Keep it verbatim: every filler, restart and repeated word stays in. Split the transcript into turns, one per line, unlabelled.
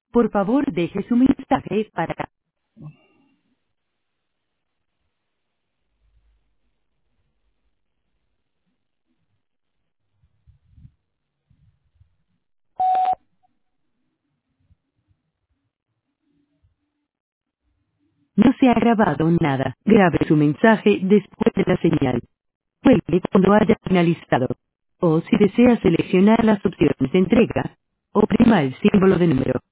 Por favor, deje su mensaje para... No se ha grabado nada. Grabe su mensaje después de la señal. Cuelgue cuando haya finalizado. O si desea seleccionar las opciones de entrega, oprima el símbolo de número.